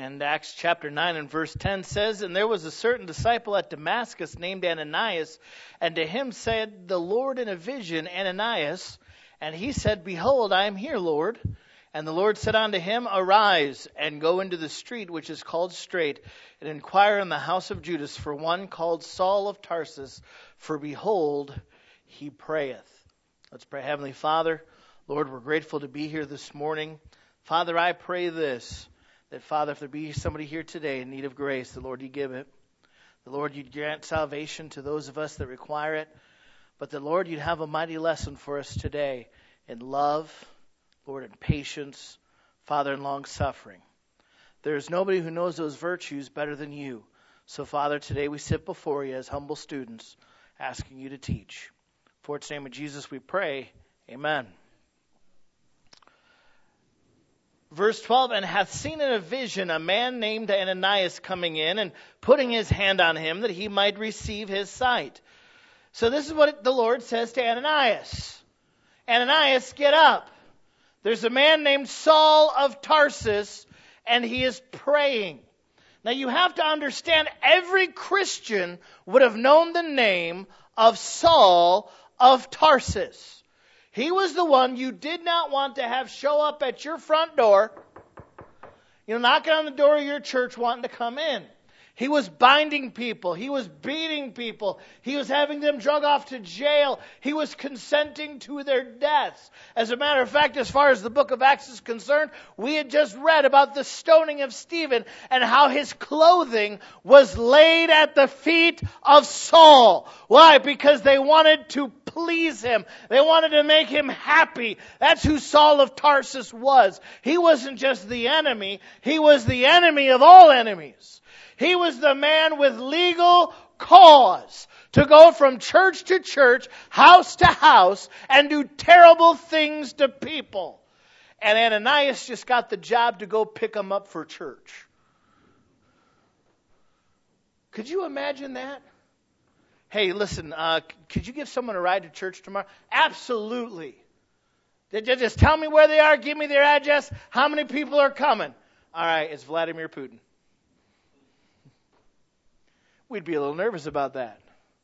And Acts chapter 9 and verse 10 says, "And there was a certain disciple at Damascus named Ananias, and to him said the Lord in a vision, Ananias. And he said, Behold, I am here, Lord. And the Lord said unto him, Arise, and go into the street which is called Straight, and inquire in the house of Judas for one called Saul of Tarsus, for behold, he prayeth." Let's pray. Heavenly Father, Lord, we're grateful to be here this morning. Father, I pray this, that, Father, if there be somebody here today in need of grace, the Lord, you give it. The Lord, you'd grant salvation to those of us that require it. But the Lord, you'd have a mighty lesson for us today in love, Lord, in patience, Father, in long-suffering. There is nobody who knows those virtues better than you. So, Father, today we sit before you as humble students, asking you to teach. For its name of Jesus we pray. Amen. Verse 12, "And hath seen in a vision a man named Ananias coming in, and putting his hand on him, that he might receive his sight." So this is what the Lord says to Ananias. Ananias, get up. There's a man named Saul of Tarsus, and he is praying. Now you have to understand, every Christian would have known the name of Saul of Tarsus. He was the one you did not want to have show up at your front door, knocking on the door of your church wanting to come in. He was binding people. He was beating people. He was having them drug off to jail. He was consenting to their deaths. As a matter of fact, as far as the book of Acts is concerned, we had just read about the stoning of Stephen and how his clothing was laid at the feet of Saul. Why? Because they wanted to please him. They wanted to make him happy. That's who Saul of Tarsus was. He wasn't just the enemy. He was the enemy of all enemies. He was the man with legal cause to go from church to church, house to house, and do terrible things to people. And Ananias just got the job to go pick them up for church. Could you imagine that? Hey, listen, could you give someone a ride to church tomorrow? Absolutely. Just tell me where they are, give me their address, how many people are coming. All right, it's Vladimir Putin. We'd be a little nervous about that.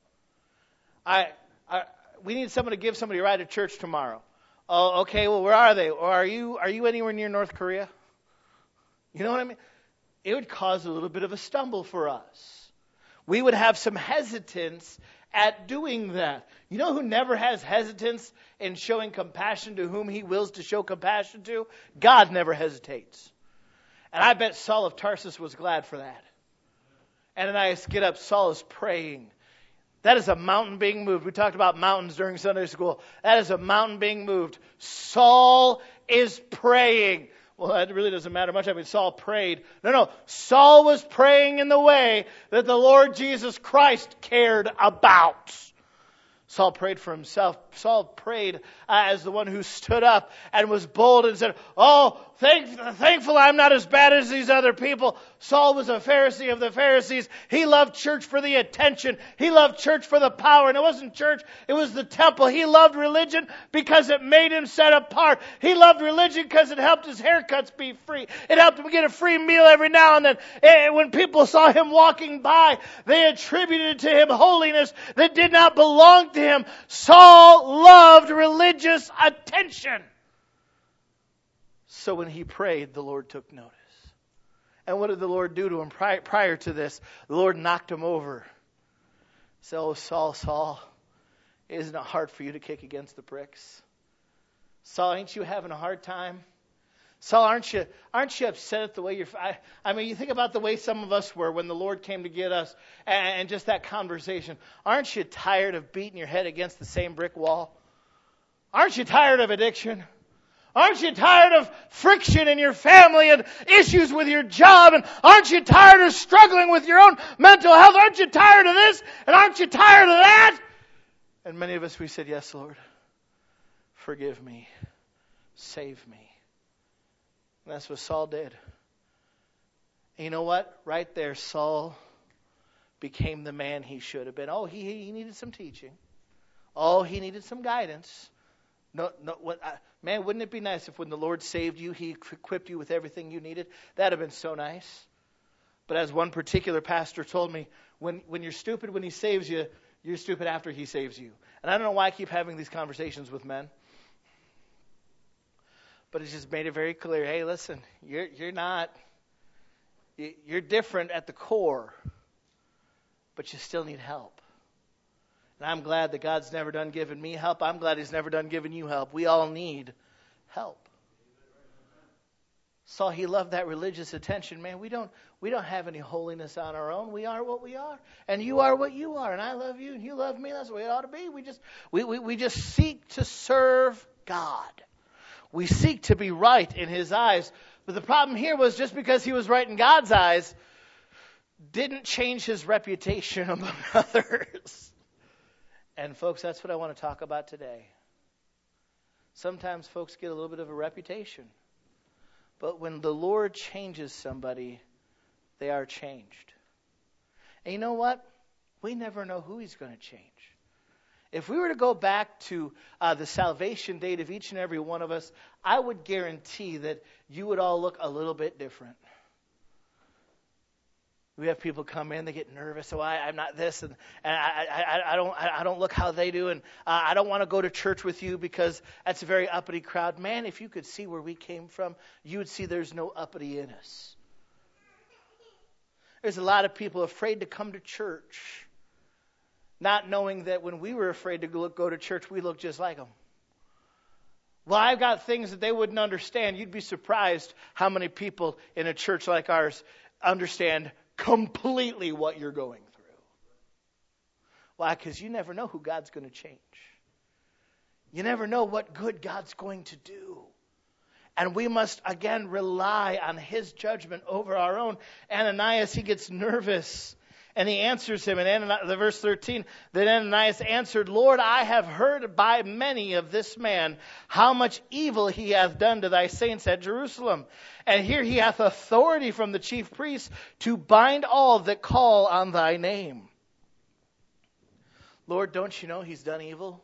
We need someone to give somebody a ride to church tomorrow. Oh, okay, well, where are they? Or are you anywhere near North Korea? You know what I mean? It would cause a little bit of a stumble for us. We would have some hesitance at doing that. You know who never has hesitance in showing compassion to whom he wills to show compassion to? God never hesitates. And I bet Saul of Tarsus was glad for that. Ananias, get up. Saul is praying. That is a mountain being moved. We talked about mountains during Sunday school. That is a mountain being moved. Saul is praying. Well, that really doesn't matter much. I mean, Saul prayed. No. Saul was praying in the way that the Lord Jesus Christ cared about. Saul prayed for himself. Saul prayed as the one who stood up and was bold and said, "Oh, thankful I'm not as bad as these other people." Saul was a Pharisee of the Pharisees. He loved church for the attention. He loved church for the power. And it wasn't church, it was the temple. He loved religion because it made him set apart. He loved religion because it helped his haircuts be free. It helped him get a free meal every now and then. When people saw him walking by, they attributed to him holiness that did not belong to him. Saul loved religious attention. So when he prayed, the Lord took notice. And what did the Lord do to him prior to this? The Lord knocked him over. So, Saul, isn't it hard for you to kick against the pricks? Saul, ain't you having a hard time? Saul, aren't you upset at the way you're... I mean, you think about the way some of us were when the Lord came to get us and just that conversation. Aren't you tired of beating your head against the same brick wall? Aren't you tired of addiction? Aren't you tired of friction in your family and issues with your job? And aren't you tired of struggling with your own mental health? Aren't you tired of this? And aren't you tired of that? And many of us, we said, "Yes, Lord. Forgive me. Save me." And that's what Saul did. And you know what? Right there, Saul became the man he should have been. Oh, he needed some teaching. Oh, he needed some guidance. Man, wouldn't it be nice if when the Lord saved you, He equipped you with everything you needed? That'd have been so nice. But as one particular pastor told me, when you're stupid when he saves you, you're stupid after he saves you. And I don't know why I keep having these conversations with men. But it's just made it very clear, hey, listen, you're different at the core, but you still need help. And I'm glad that God's never done giving me help. I'm glad He's never done giving you help. We all need help. Saul, he loved that religious attention. Man, we don't have any holiness on our own. We are what we are. And you are what you are. And I love you and you love me. That's the way it ought to be. We just seek to serve God. We seek to be right in His eyes. But the problem here was just because he was right in God's eyes didn't change his reputation among others. And folks, that's what I want to talk about today. Sometimes folks get a little bit of a reputation. But when the Lord changes somebody, they are changed. And you know what? We never know who He's going to change. If we were to go back to the salvation date of each and every one of us, I would guarantee that you would all look a little bit different. We have people come in, they get nervous. So I'm not this, and I don't look how they do, and I don't want to go to church with you because that's a very uppity crowd. Man, if you could see where we came from, you would see there's no uppity in us. There's a lot of people afraid to come to church, not knowing that when we were afraid to go to church, we looked just like them. Well, I've got things that they wouldn't understand. You'd be surprised how many people in a church like ours understand completely what you're going through. Why? Because you never know who God's going to change. You never know what good God's going to do. And we must, again, rely on His judgment over our own. Ananias, he gets nervous. And he answers him in the verse 13, that Ananias answered, Lord, I have heard by many of this man how much evil he hath done to thy saints at Jerusalem. And here he hath authority from the chief priests to bind all that call on thy name. Lord, don't you know he's done evil?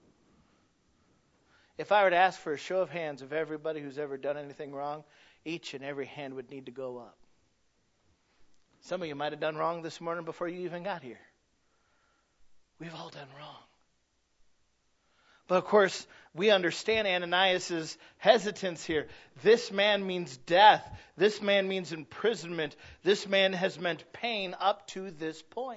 If I were to ask for a show of hands of everybody who's ever done anything wrong, each and every hand would need to go up. Some of you might have done wrong this morning before you even got here. We've all done wrong. But of course, we understand Ananias' hesitance here. This man means death. This man means imprisonment. This man has meant pain up to this point.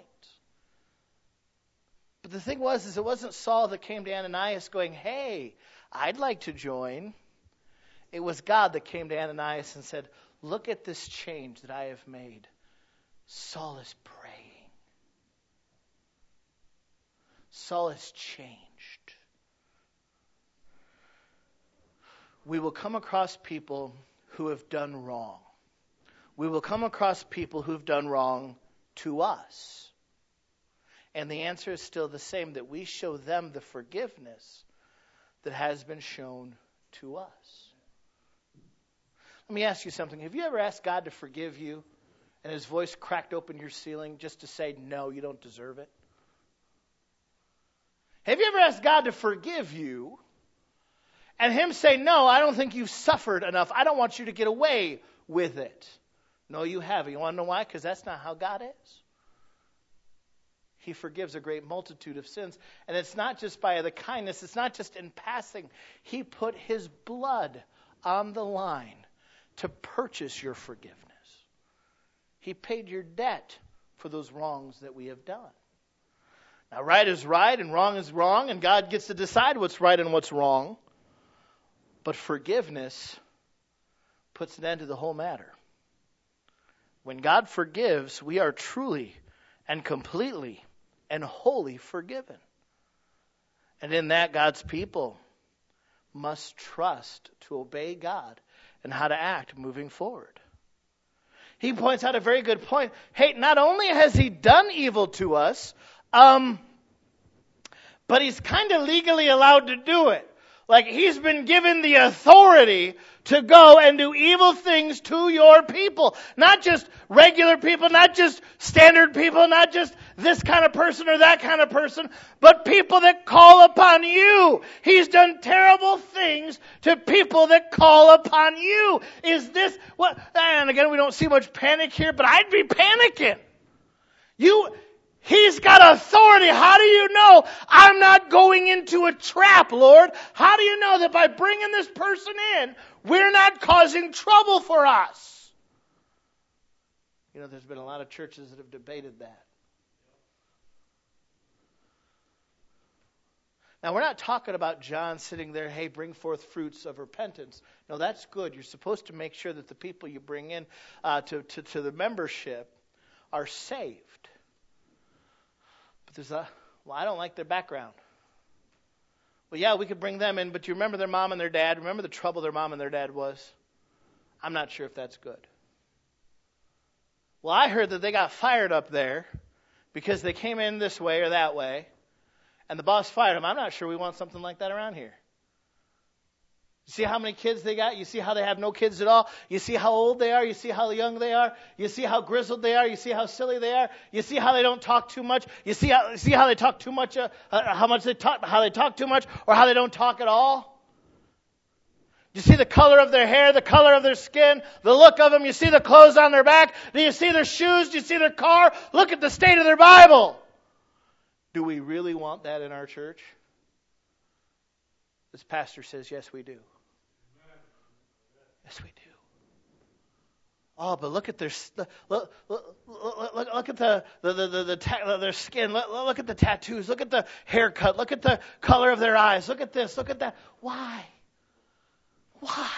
But the thing was, it wasn't Saul that came to Ananias going, hey, I'd like to join. It was God that came to Ananias and said, look at this change that I have made. Saul is praying. Saul has changed. We will come across people who have done wrong. We will come across people who have done wrong to us. And the answer is still the same, that we show them the forgiveness that has been shown to us. Let me ask you something. Have you ever asked God to forgive you and His voice cracked open your ceiling just to say, no, you don't deserve it? Have you ever asked God to forgive you and Him say, no, I don't think you've suffered enough. I don't want you to get away with it. No, you haven't. You want to know why? Because that's not how God is. He forgives a great multitude of sins. And it's not just by the kindness. It's not just in passing. He put His blood on the line to purchase your forgiveness. He paid your debt for those wrongs that we have done. Now, right is right and wrong is wrong, and God gets to decide what's right and what's wrong. But forgiveness puts an end to the whole matter. When God forgives, we are truly and completely and wholly forgiven. And in that, God's people must trust to obey God and how to act moving forward. He points out a very good point. Hey, not only has He done evil to us, but He's kind of legally allowed to do it. Like He's been given the authority to go and do evil things to your people. Not just regular people, not just standard people, not just this kind of person or that kind of person, but people that call upon you. He's done terrible things to people that call upon you. Is this what? And again, we don't see much panic here, but I'd be panicking. He's got authority. How do you know I'm not going into a trap, Lord? How do you know that by bringing this person in, we're not causing trouble for us? You know, there's been a lot of churches that have debated that. Now, we're not talking about John sitting there, hey, bring forth fruits of repentance. No, that's good. You're supposed to make sure that the people you bring in to the membership are saved. But I don't like their background. Well, yeah, we could bring them in, but you remember their mom and their dad? Remember the trouble their mom and their dad was? I'm not sure if that's good. Well, I heard that they got fired up there because they came in this way or that way, and the boss fired them. I'm not sure we want something like that around here. You see how many kids they got? You see how they have no kids at all? You see how old they are? You see how young they are? You see how grizzled they are? You see how silly they are? You see how they don't talk too much? You see how they talk too much? How they talk too much, or how they don't talk at all? You see the color of their hair, the color of their skin, the look of them. You see the clothes on their back. Do you see their shoes? Do you see their car? Look at the state of their Bible. Do we really want that in our church? This pastor says, yes, we do. Yes, we do. Oh, but look at their look at their skin. Look at the tattoos. Look at the haircut. Look at the color of their eyes. Look at this. Look at that. Why? Why?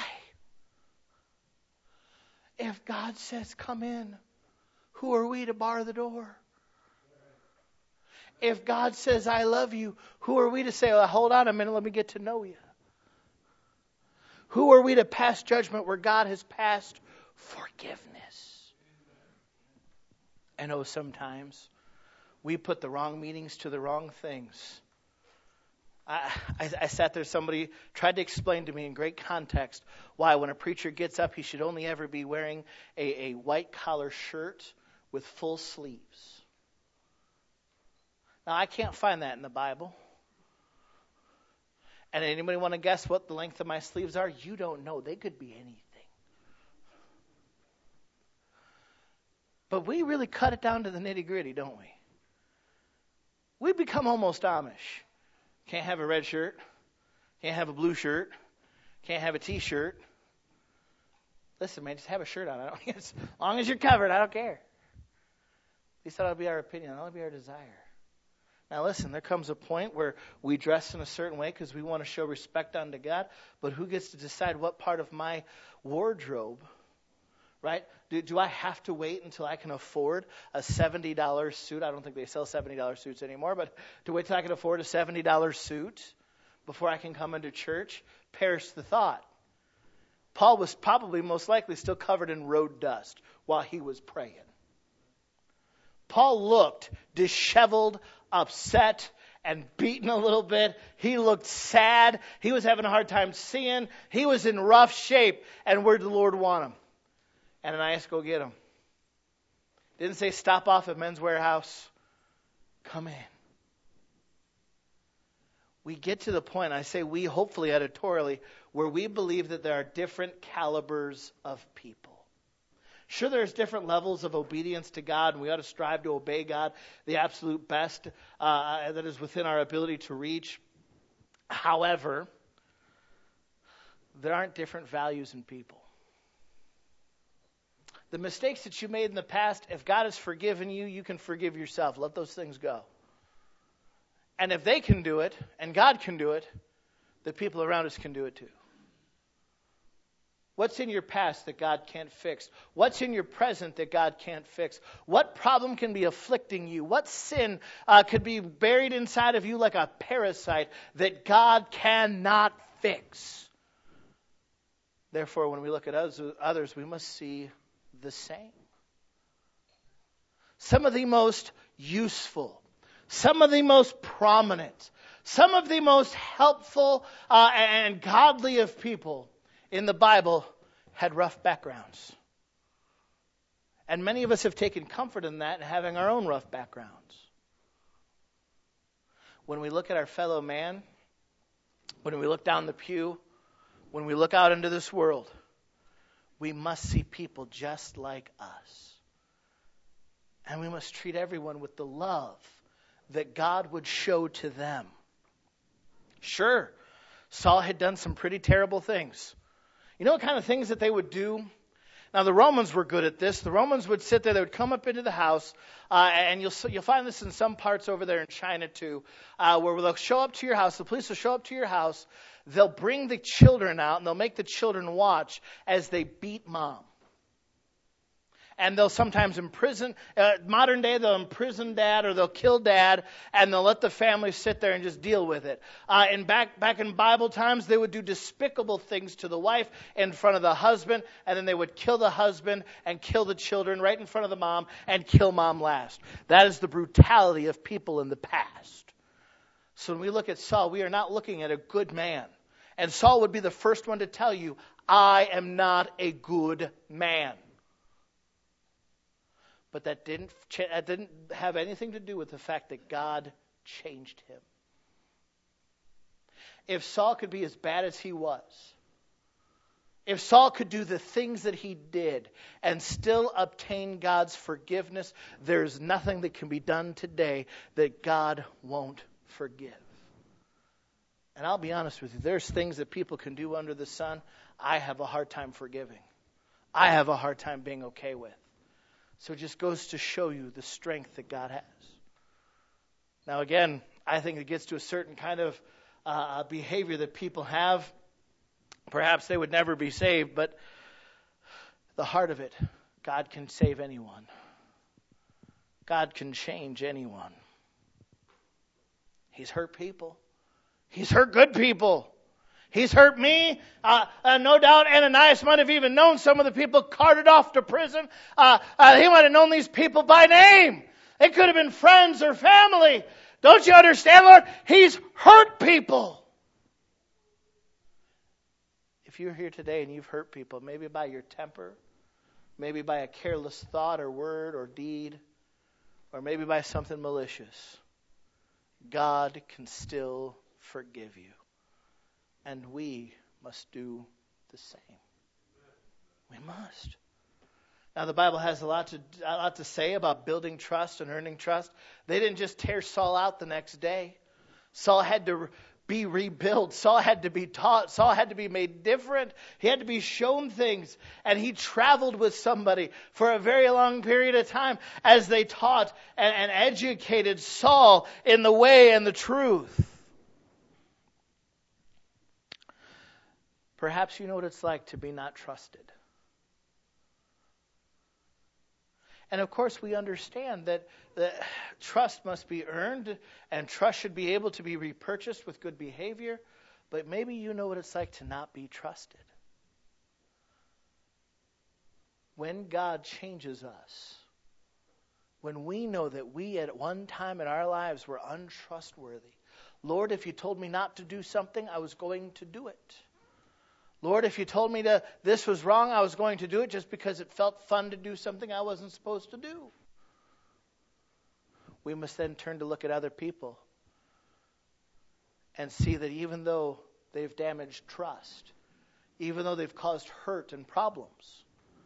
If God says, come in, who are we to bar the door? If God says, I love you, who are we to say, well, hold on a minute, let me get to know you? Who are we to pass judgment where God has passed forgiveness? I know sometimes we put the wrong meanings to the wrong things. I sat there, somebody tried to explain to me in great context why when a preacher gets up, he should only ever be wearing a white collar shirt with full sleeves. Now, I can't find that in the Bible. And anybody want to guess what the length of my sleeves are? You don't know. They could be anything. But we really cut it down to the nitty-gritty, don't we? We become almost Amish. Can't have a red shirt. Can't have a blue shirt. Can't have a T-shirt. Listen, man, just have a shirt on. As long as you're covered, I don't care. At least that ought to be our opinion. That ought to be our desire. Now listen, there comes a point where we dress in a certain way because we want to show respect unto God, but who gets to decide what part of my wardrobe, right? Do I have to wait until I can afford a $70 suit? I don't think they sell $70 suits anymore, but to wait till I can afford a $70 suit before I can come into church? Perish the thought. Paul was probably most likely still covered in road dust while he was praying. Paul looked disheveled, upset, and beaten a little bit. He looked sad. He was having a hard time seeing. He was in rough shape. And where did the Lord want him? Ananias, go get him. Didn't say stop off at Men's Warehouse. Come in. We get to the point, I say we hopefully editorially, where we believe that there are different calibers of people. Sure, there's different levels of obedience to God, and we ought to strive to obey God the absolute best that is within our ability to reach. However, there aren't different values in people. The mistakes that you made in the past, if God has forgiven you, you can forgive yourself. Let those things go. And if they can do it, and God can do it, the people around us can do it too. What's in your past that God can't fix? What's in your present that God can't fix? What problem can be afflicting you? What sin could be buried inside of you like a parasite that God cannot fix? Therefore, when we look at others, we must see the same. Some of the most useful, some of the most prominent, some of the most helpful and godly of people in the Bible had rough backgrounds. And many of us have taken comfort in that and having our own rough backgrounds. when we look at our fellow man, when we look down the pew, when we look out into this world, we must see people just like us. And we must treat everyone with the love that God would show to them. Sure, Saul had done some pretty terrible things. You know what kind of things that they would do? Now, the Romans were good at this. The Romans would sit there. They would come up into the house, and you'll find this in some parts over there in China too, where they'll show up to your house. The police will show up to your house. They'll bring the children out, and they'll make the children watch as they beat mom. And they'll sometimes imprison, modern day, they'll imprison dad or they'll kill dad, and they'll let the family sit there and just deal with it. And back in Bible times, they would do despicable things to the wife in front of the husband, and then they would kill the husband and kill the children right in front of the mom and kill mom last. That is the brutality of people in the past. So when we look at Saul, we are not looking at a good man. And Saul would be the first one to tell you, I am not a good man. But that didn't have anything to do with the fact that God changed him. If Saul could be as bad as he was, if Saul could do the things that he did and still obtain God's forgiveness, there's nothing that can be done today that God won't forgive. And I'll be honest with you, there's things that people can do under the sun I have a hard time forgiving. I have a hard time being okay with. So it just goes to show you the strength that God has. Now again, I think it gets to a certain kind of behavior that people have. Perhaps they would never be saved, but the heart of it, God can save anyone. God can change anyone. He's hurt people. He's hurt good people. He's hurt me. No doubt Ananias might have even known some of the people carted off to prison. He might have known these people by name. They could have been friends or family. Don't you understand, Lord? He's hurt people. If you're here today and you've hurt people, maybe by your temper, maybe by a careless thought or word or deed, or maybe by something malicious, God can still forgive you. And we must do the same. We must. Now the Bible has a lot to say about building trust and earning trust. They didn't just tear Saul out the next day. Saul had to be rebuilt. Saul had to be taught. Saul had to be made different. He had to be shown things. And he traveled with somebody for a very long period of time as they taught and educated Saul in the way and the truth. Perhaps you know what it's like to be not trusted. And of course we understand that trust must be earned and trust should be able to be repurchased with good behavior. But maybe you know what it's like to not be trusted. When God changes us, when we know that we at one time in our lives were untrustworthy. Lord, if you told me not to do something, I was going to do it. Lord, if you told me this was wrong, I was going to do it just because it felt fun to do something I wasn't supposed to do. We must then turn to look at other people and see that even though they've damaged trust, even though they've caused hurt and problems,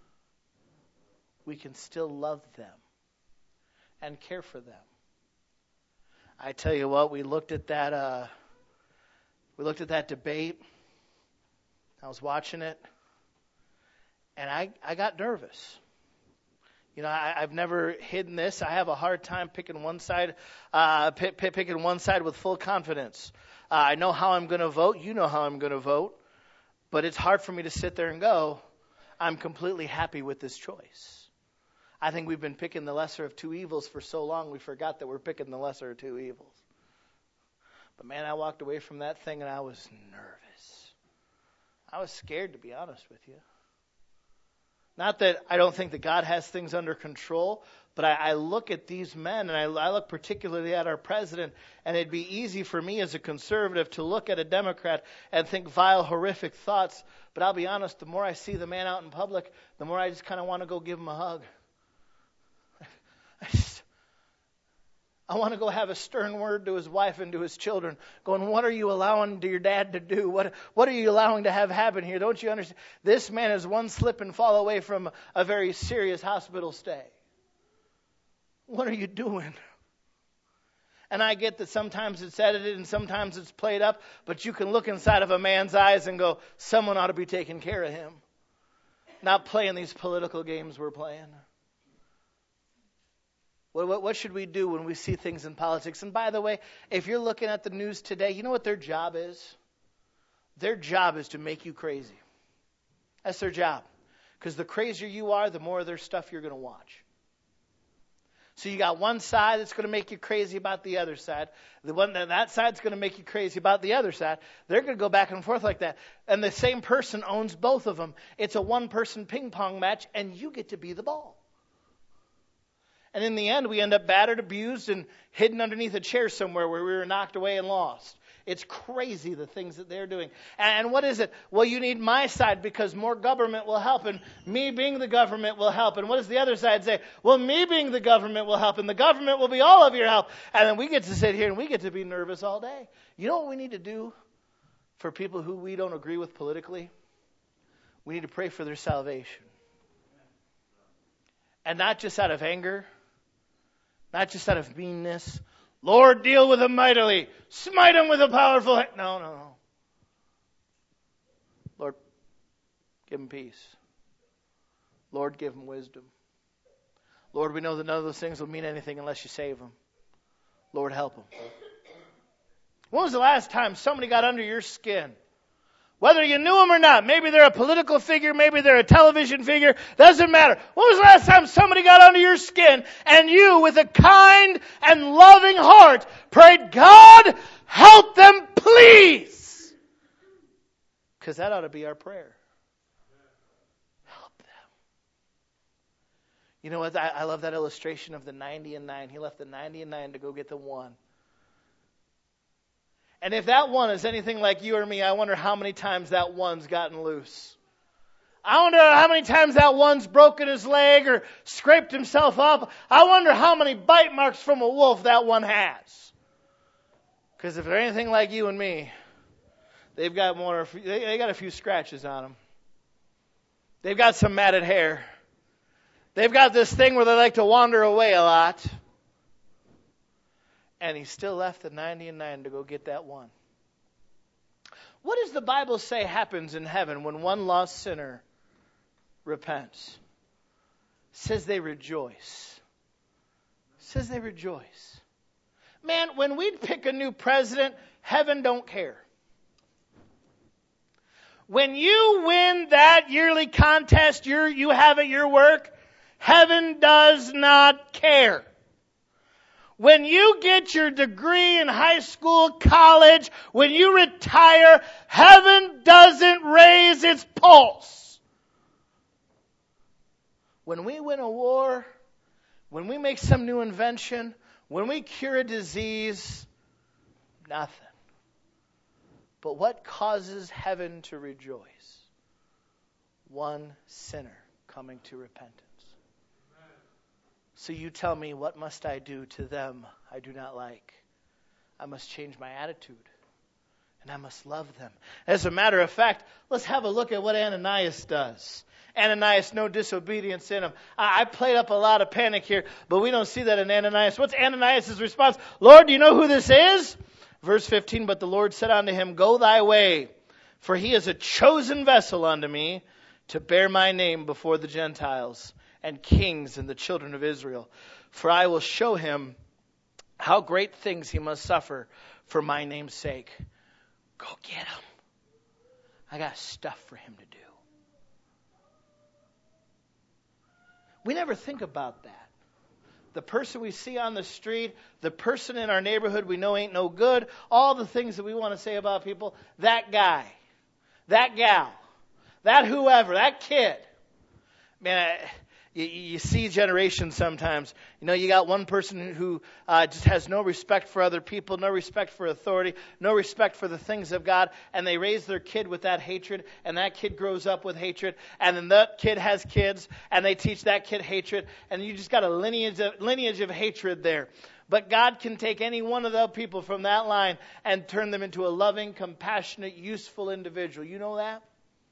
we can still love them and care for them. I tell you what, we looked at that debate. I was watching it, and I got nervous. You know, I've never hidden this. I have a hard time picking one side with full confidence. I know how I'm going to vote. You know how I'm going to vote. But it's hard for me to sit there and go, I'm completely happy with this choice. I think we've been picking the lesser of two evils for so long, we forgot that we're picking the lesser of two evils. But man, I walked away from that thing and I was nervous. I was scared, to be honest with you. Not that I don't think that God has things under control, but I look at these men, and I look particularly at our president, and it'd be easy for me as a conservative to look at a Democrat and think vile, horrific thoughts. But I'll be honest, the more I see the man out in public, the more I just kind of want to go give him a hug. I want to go have a stern word to his wife and to his children, going, what are you allowing to your dad to do? What are you allowing to have happen here? Don't you understand? This man is one slip and fall away from a very serious hospital stay. What are you doing? And I get that sometimes it's edited and sometimes it's played up, but you can look inside of a man's eyes and go, someone ought to be taking care of him. Not playing these political games we're playing. What should we do when we see things in politics? And by the way, if you're looking at the news today, you know what their job is? Their job is to make you crazy. That's their job. Because the crazier you are, the more of their stuff you're going to watch. So you got one side that's going to make you crazy about the other side. That side's going to make you crazy about the other side. They're going to go back and forth like that. And the same person owns both of them. It's a one-person ping pong match, and you get to be the ball. And in the end, we end up battered, abused, and hidden underneath a chair somewhere where we were knocked away and lost. It's crazy, the things that they're doing. And what is it? Well, you need my side because more government will help, and me being the government will help. And what does the other side say? Well, me being the government will help, and the government will be all of your help. And then we get to sit here and we get to be nervous all day. You know what we need to do for people who we don't agree with politically? We need to pray for their salvation. And not just out of anger, not just out of meanness. Lord, deal with them mightily. Smite them with a powerful hand. No. Lord, give them peace. Lord, give them wisdom. Lord, we know that none of those things will mean anything unless you save them. Lord, help them. When was the last time somebody got under your skin? Whether you knew them or not, maybe they're a political figure, maybe they're a television figure, doesn't matter. When was the last time somebody got under your skin and you, with a kind and loving heart, prayed, God, help them, please? Because that ought to be our prayer. Help them. You know what? I love that illustration of the 90 and 9. He left the 90 and 9 to go get the one. And if that one is anything like you or me, I wonder how many times that one's gotten loose. I wonder how many times that one's broken his leg or scraped himself up. I wonder how many bite marks from a wolf that one has. Because if they're anything like you and me, they've got they got a few scratches on them. They've got some matted hair. They've got this thing where they like to wander away a lot. And he still left the 90 and 9 to go get that one. What does the Bible say happens in heaven when one lost sinner repents? It says they rejoice. It says they rejoice. Man, when we pick a new president, heaven don't care. When you win that yearly contest you have at your work, heaven does not care. When you get your degree in high school, college, when you retire, heaven doesn't raise its pulse. When we win a war, when we make some new invention, when we cure a disease, nothing. But what causes heaven to rejoice? One sinner coming to repentance. So you tell me, what must I do to them I do not like? I must change my attitude. And I must love them. As a matter of fact, let's have a look at what Ananias does. Ananias, no disobedience in him. I played up a lot of panic here, but we don't see that in Ananias. What's Ananias' response? Lord, do you know who this is? Verse 15, but the Lord said unto him, go thy way, for he is a chosen vessel unto me to bear my name before the Gentiles and kings and the children of Israel. For I will show him how great things he must suffer for my name's sake. Go get him. I got stuff for him to do. We never think about that. The person we see on the street, the person in our neighborhood we know ain't no good, all the things that we want to say about people, that guy, that gal, that whoever, that kid. Man, you see generations sometimes. You know, you got one person who just has no respect for other people, no respect for authority, no respect for the things of God, and they raise their kid with that hatred, and that kid grows up with hatred, and then that kid has kids, and they teach that kid hatred, and you just got a lineage of hatred there. But God can take any one of the people from that line and turn them into a loving, compassionate, useful individual. You know that?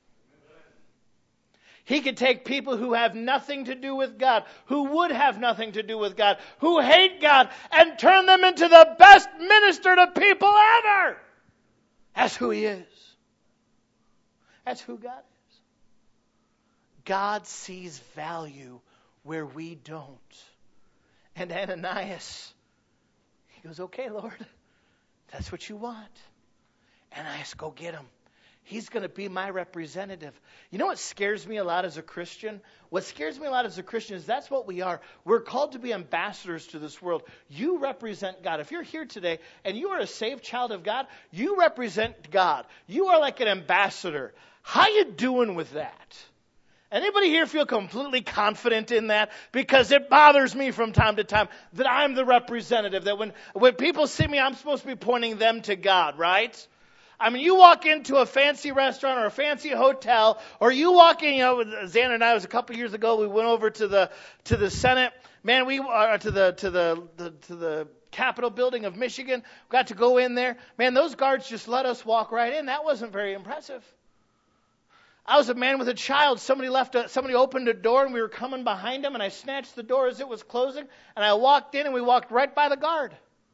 He could take people who have nothing to do with God, who would have nothing to do with God, who hate God, and turn them into the best minister to people ever. That's who He is. That's who God is. God sees value where we don't. And Ananias, he goes, okay, Lord, that's what you want. Ananias, go get him. He's going to be my representative. You know what scares me a lot as a Christian? What scares me a lot as a Christian is that's what we are. We're called to be ambassadors to this world. You represent God. If you're here today and you are a saved child of God, you represent God. You are like an ambassador. How you doing with that? Anybody here feel completely confident in that? Because it bothers me from time to time that I'm the representative. That when people see me, I'm supposed to be pointing them to God, right? I mean, you walk into a fancy restaurant or a fancy hotel, or you walk in, Xander and I, was a couple years ago, we went over to the Senate, man, we are to the Capitol building of Michigan, got to go in there. Man, those guards just let us walk right in. That wasn't very impressive. I was a man with a child. Somebody opened a door, and we were coming behind him, and I snatched the door as it was closing, and I walked in, and we walked right by the guard.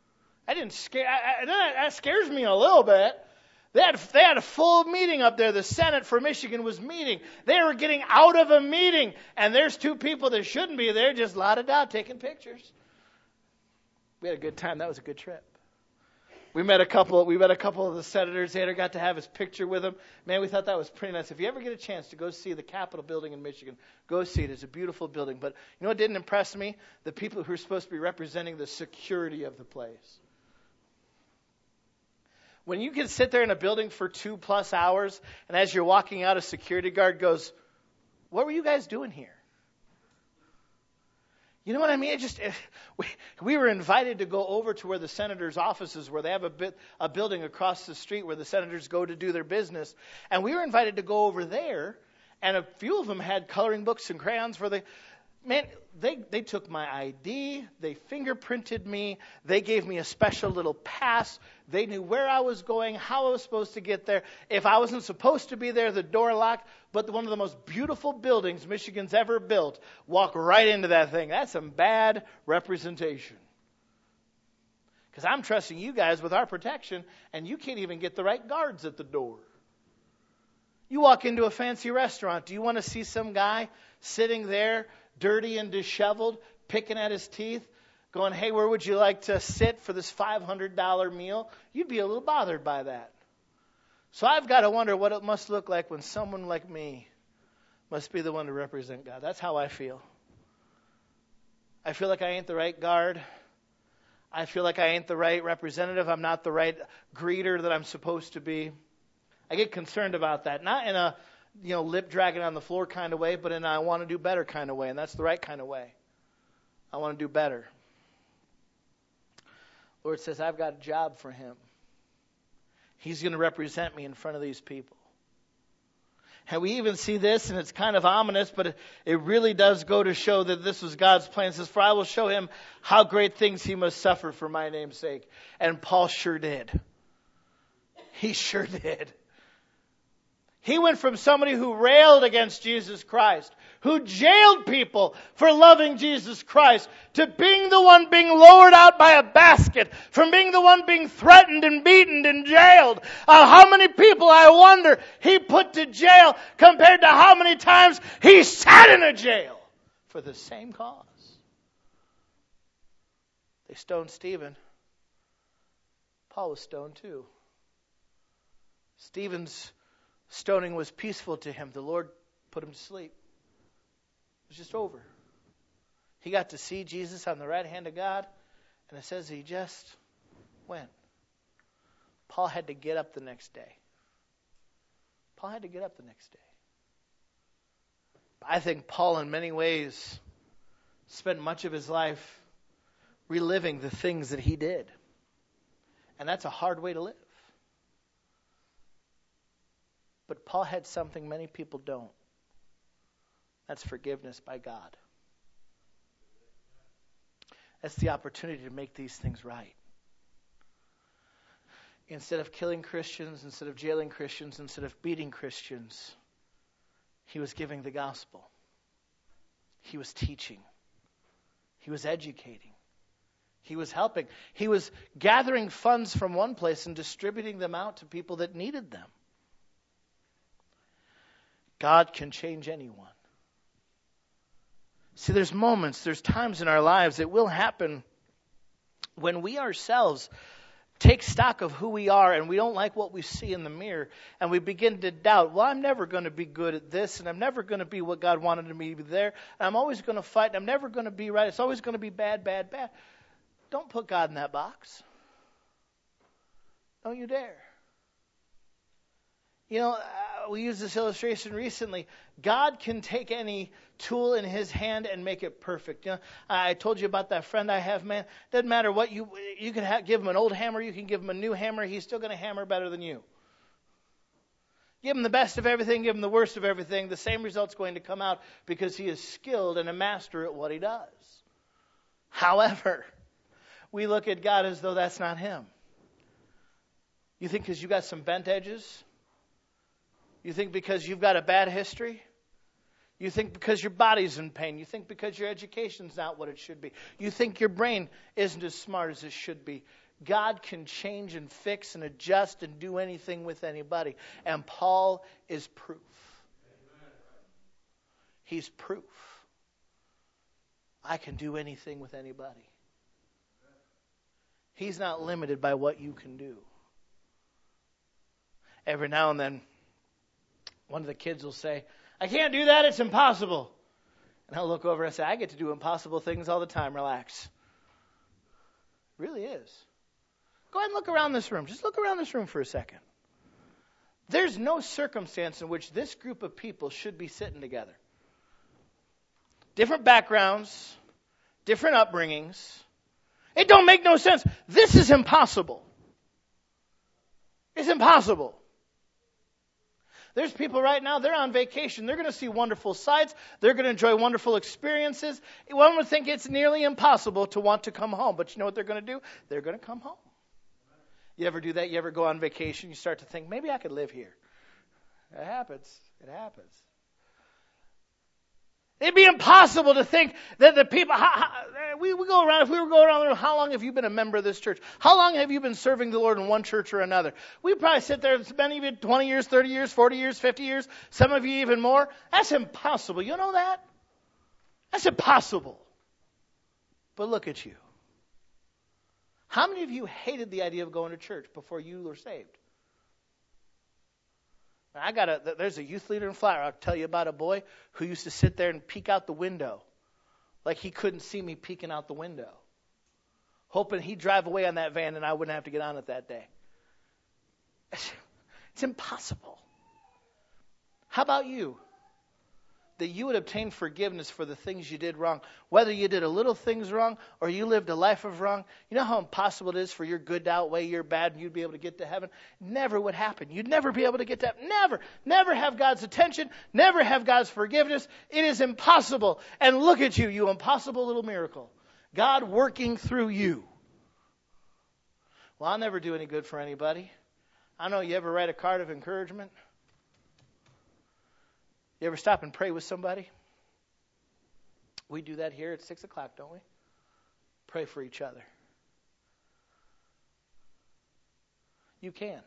That scares me a little bit. They had a full meeting up there. The Senate for Michigan was meeting. They were getting out of a meeting, and there's two people that shouldn't be there just la-da-da taking pictures. We had a good time. That was a good trip. We met a couple of the senators. Xander got to have his picture with them. Man, we thought that was pretty nice. If you ever get a chance to go see the Capitol building in Michigan, go see it. It's a beautiful building. But you know what didn't impress me? The people who are supposed to be representing the security of the place. When you can sit there in a building for 2+ hours, and as you're walking out, a security guard goes, "What were you guys doing here?" You know what I mean? We were invited to go over to where the senators' offices were. They have a building across the street where the senators go to do their business. And we were invited to go over there, and a few of them had coloring books and crayons for the... Man, they took my ID, they fingerprinted me, they gave me a special little pass, they knew where I was going, how I was supposed to get there. If I wasn't supposed to be there, the door locked. But one of the most beautiful buildings Michigan's ever built, walk right into that thing. That's some bad representation. Because I'm trusting you guys with our protection, and you can't even get the right guards at the door. You walk into a fancy restaurant, do you want to see some guy sitting there, dirty and disheveled, picking at his teeth, going, "Hey, where would you like to sit for this $500 meal?" You'd be a little bothered by that. So I've got to wonder what it must look like when someone like me must be the one to represent God. That's how I feel. I feel like I ain't the right guard. I feel like I ain't the right representative. I'm not the right greeter that I'm supposed to be. I get concerned about that. Not in a lip dragging on the floor kind of way, but in a I want to do better kind of way. And that's the right kind of way. I want to do better. Lord says, I've got a job for him. He's going to represent me in front of these people. And we even see this, and it's kind of ominous, but it really does go to show that this was God's plan. It says, "For I will show him how great things he must suffer for my name's sake." And Paul sure did. He sure did. He went from somebody who railed against Jesus Christ, who jailed people for loving Jesus Christ, to being the one being lowered out by a basket, from being the one being threatened and beaten and jailed. How many people, I wonder, he put to jail compared to how many times he sat in a jail for the same cause. They stoned Stephen. Paul was stoned too. Stephen's stoning was peaceful to him. The Lord put him to sleep. It was just over. He got to see Jesus on the right hand of God, and it says he just went. Paul had to get up the next day. I think Paul, in many ways, spent much of his life reliving the things that he did. And that's a hard way to live. But Paul had something many people don't. That's forgiveness by God. That's the opportunity to make these things right. Instead of killing Christians, instead of jailing Christians, instead of beating Christians, he was giving the gospel. He was teaching. He was educating. He was helping. He was gathering funds from one place and distributing them out to people that needed them. God can change anyone. See, there's moments, there's times in our lives that will happen when we ourselves take stock of who we are and we don't like what we see in the mirror and we begin to doubt, well, I'm never going to be good at this and I'm never going to be what God wanted me to be there. And I'm always going to fight and I'm never going to be right. It's always going to be bad, bad, bad. Don't put God in that box. Don't you dare. You know, we used this illustration recently. God can take any tool in his hand and make it perfect. You know, I told you about that friend I have, man. Doesn't matter what you can give him an old hammer, you can give him a new hammer. He's still going to hammer better than you. Give him the best of everything, give him the worst of everything. The same result's going to come out because he is skilled and a master at what he does. However, we look at God as though that's not him. You think because you got some bent edges? You think because you've got a bad history? You think because your body's in pain? You think because your education's not what it should be? You think your brain isn't as smart as it should be? God can change and fix and adjust and do anything with anybody. And Paul is proof. He's proof. I can do anything with anybody. He's not limited by what you can do. Every now and then, one of the kids will say, I can't do that, it's impossible. And I'll look over and say, I get to do impossible things all the time, relax. It really is. Go ahead and look around this room. Just look around this room for a second. There's no circumstance in which this group of people should be sitting together. Different backgrounds, different upbringings. It don't make no sense. This is impossible. It's impossible. There's people right now, they're on vacation. They're going to see wonderful sights. They're going to enjoy wonderful experiences. One would think it's nearly impossible to want to come home. But you know what they're going to do? They're going to come home. You ever do that? You ever go on vacation? You start to think, maybe I could live here. It happens. It happens. It'd be impossible to think that the people, we go around, if we were going around, how long have you been a member of this church? How long have you been serving the Lord in one church or another? We'd probably sit there, many of you 20 years, 30 years, 40 years, 50 years, some of you even more. That's impossible. You know that? That's impossible. But look at you. How many of you hated the idea of going to church before you were saved? There's a youth leader in Flat Rock. I'll tell you about a boy who used to sit there and peek out the window like he couldn't see me peeking out the window, hoping he'd drive away on that van and I wouldn't have to get on it that day. It's impossible. How about you? That you would obtain forgiveness for the things you did wrong, whether you did a little things wrong or you lived a life of wrong. You know how impossible it is for your good to outweigh your bad and you'd be able to get to heaven? Never would happen. You'd never be able to get to heaven. Never have God's attention, never have God's forgiveness. It is impossible. And look at you, you impossible little miracle. God working through you. Well, I'll never do any good for anybody. I know you ever write a card of encouragement? You ever stop and pray with somebody? We do that here at 6 o'clock, don't we? Pray for each other. You can.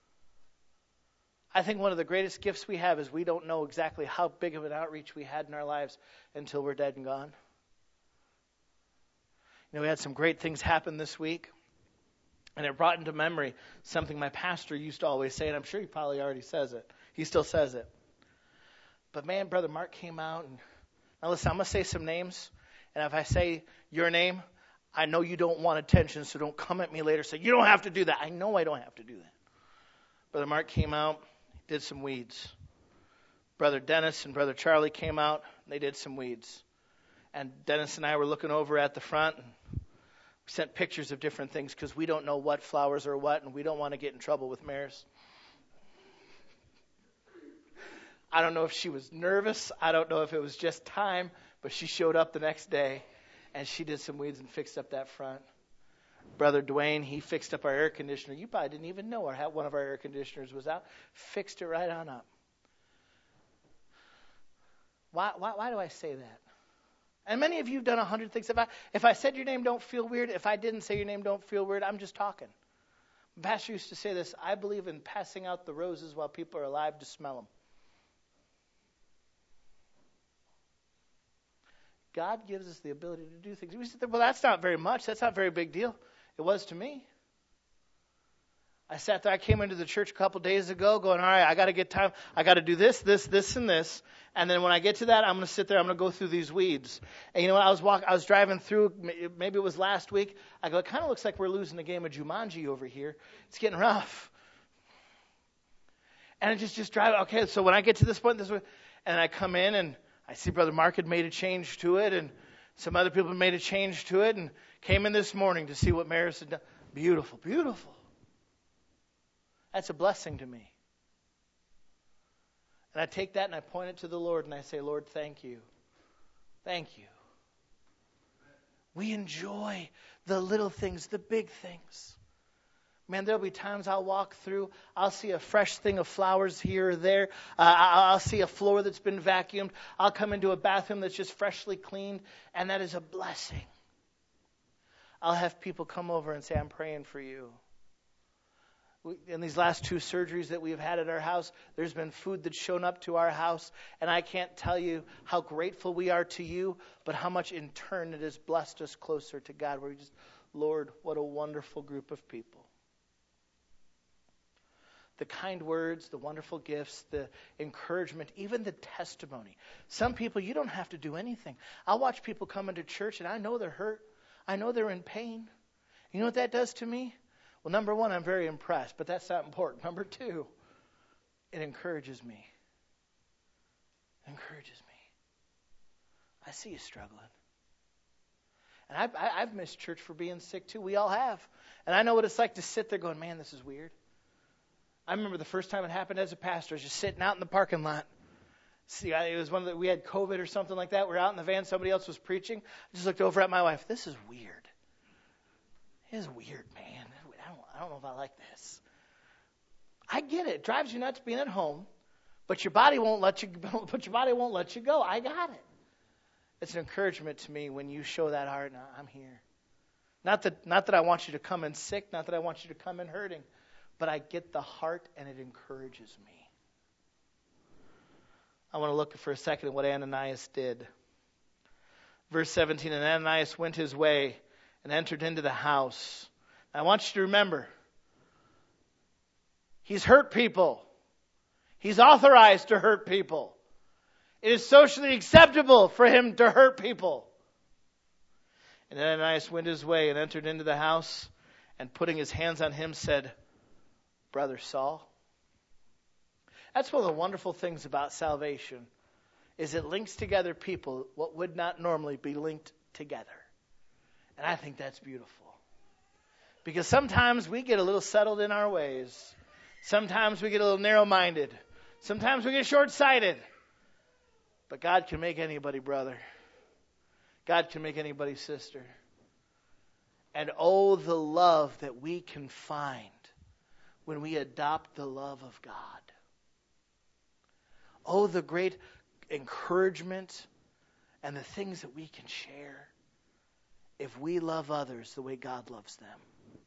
I think one of the greatest gifts we have is we don't know exactly how big of an outreach we had in our lives until we're dead and gone. You know, we had some great things happen this week. And it brought into memory something my pastor used to always say, and I'm sure he probably already says it. He still says it. But man, Brother Mark came out and, now listen, I'm going to say some names. And if I say your name, I know you don't want attention, so don't come at me later and say, you don't have to do that. I know I don't have to do that. Brother Mark came out, did some weeds. Brother Dennis and Brother Charlie came out, they did some weeds. And Dennis and I were looking over at the front, and we sent pictures of different things because we don't know what flowers are what, and we don't want to get in trouble with mayors. I don't know if she was nervous. I don't know if it was just time, but she showed up the next day. And she did some weeds and fixed up that front. Brother Dwayne, he fixed up our air conditioner. You probably didn't even know one of our air conditioners was out. Fixed it right on up. Why do I say that? And many of you have done 100 things. If I said your name, don't feel weird. If I didn't say your name, don't feel weird. I'm just talking. Pastor used to say this, I believe in passing out the roses while people are alive to smell them. God gives us the ability to do things. We said, well, that's not very much. That's not a very big deal. It was to me. I sat there. I came into the church a couple days ago going, all right, I got to get time. I got to do this, and this. And then when I get to that, I'm going to sit there. I'm going to go through these weeds. And you know what? I was driving through. Maybe it was last week. I go, it kind of looks like we're losing the game of Jumanji over here. It's getting rough. And I just drive. Okay, so when I get to this point, and I come in and I see Brother Mark had made a change to it, and some other people had made a change to it, and came in this morning to see what Maris had done. Beautiful, beautiful. That's a blessing to me. And I take that and I point it to the Lord and I say, Lord, thank you. Thank you. We enjoy the little things, the big things. Man, there'll be times I'll walk through, I'll see a fresh thing of flowers here or there. I'll see a floor that's been vacuumed. I'll come into a bathroom that's just freshly cleaned, and that is a blessing. I'll have people come over and say, I'm praying for you. In these last 2 surgeries that we've had at our house, there's been food that's shown up to our house, and I can't tell you how grateful we are to you, but how much in turn it has blessed us closer to God, where we just, Lord, what a wonderful group of people. The kind words, the wonderful gifts, the encouragement, even the testimony. Some people, you don't have to do anything. I'll watch people come into church, and I know they're hurt. I know they're in pain. You know what that does to me? Well, number 1, I'm very impressed, but that's not important. Number 2, it encourages me. It encourages me. I see you struggling. And I've missed church for being sick too. We all have. And I know what it's like to sit there going, man, this is weird. I remember the first time it happened as a pastor. I was just sitting out in the parking lot. See, it was we had COVID or something like that. We're out in the van. Somebody else was preaching. I just looked over at my wife. This is weird. It is weird, man. I don't know if I like this. I get it. It drives you nuts being at home, but your body won't let you. But your body won't let you go. I got it. It's an encouragement to me when you show that heart. I'm here. Not that I want you to come in sick. Not that I want you to come in hurting. But I get the heart, and it encourages me. I want to look for a second at what Ananias did. Verse 17, and Ananias went his way and entered into the house. I want you to remember, he's hurt people. He's authorized to hurt people. It is socially acceptable for him to hurt people. And Ananias went his way and entered into the house, and putting his hands on him said, Brother Saul. That's one of the wonderful things about salvation, is it links together people what would not normally be linked together. And I think that's beautiful. Because sometimes we get a little settled in our ways. Sometimes we get a little narrow-minded. Sometimes we get short-sighted. But God can make anybody brother. God can make anybody sister. And oh, the love that we can find when we adopt the love of God. Oh, the great encouragement and the things that we can share if we love others the way God loves them.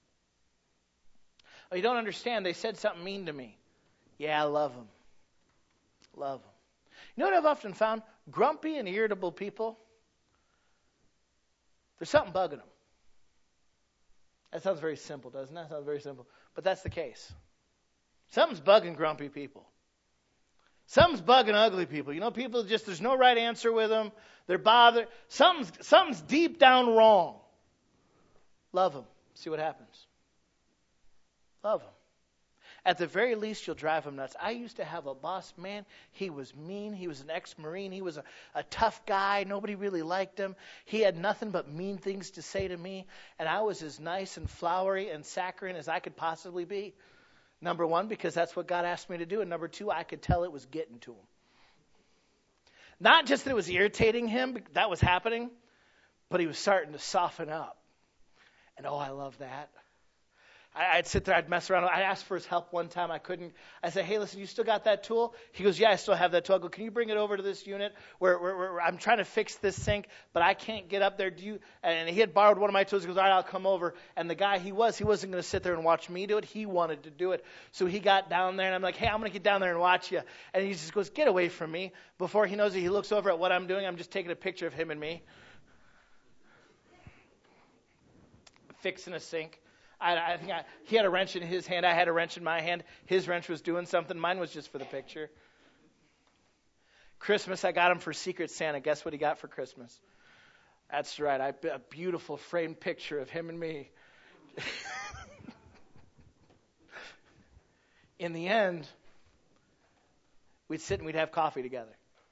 Oh, you don't understand. They said something mean to me. Yeah, I love them. Love them. You know what I've often found? Grumpy and irritable people, there's something bugging them. That sounds very simple, doesn't it? That sounds very simple. But that's the case. Something's bugging grumpy people. Something's bugging ugly people. You know, people just, there's no right answer with them. They're bothered. Something's deep down wrong. Love them. See what happens. Love them. At the very least, you'll drive them nuts. I used to have a boss, man. He was mean. He was an ex-Marine. He was a tough guy. Nobody really liked him. He had nothing but mean things to say to me. And I was as nice and flowery and saccharine as I could possibly be. Number one, because that's what God asked me to do. And number two, I could tell it was getting to him. Not just that it was irritating him, that was happening, But he was starting to soften up. And I love that. I'd sit there, I'd mess around. I asked for his help one time. I couldn't. I said, hey, listen, you still got that tool? He goes, yeah, I still have that tool. I go, can you bring it over to this unit where I'm trying to fix this sink, but I can't get up there. And he had borrowed one of my tools. He goes, all right, I'll come over. And the guy he wasn't going to sit there and watch me do it. He wanted to do it. So he got down there, and I'm like, hey, I'm going to get down there and watch you. And he just goes, get away from me. Before he knows it, he looks over at what I'm doing. I'm just taking a picture of him and me. Fixing a sink. I think he had a wrench in his hand. I had a wrench in my hand. His wrench was doing something. Mine was just for the picture. Christmas, I got him for Secret Santa. Guess what he got for Christmas? That's right. A beautiful framed picture of him and me. In the end, we'd sit and we'd have coffee together.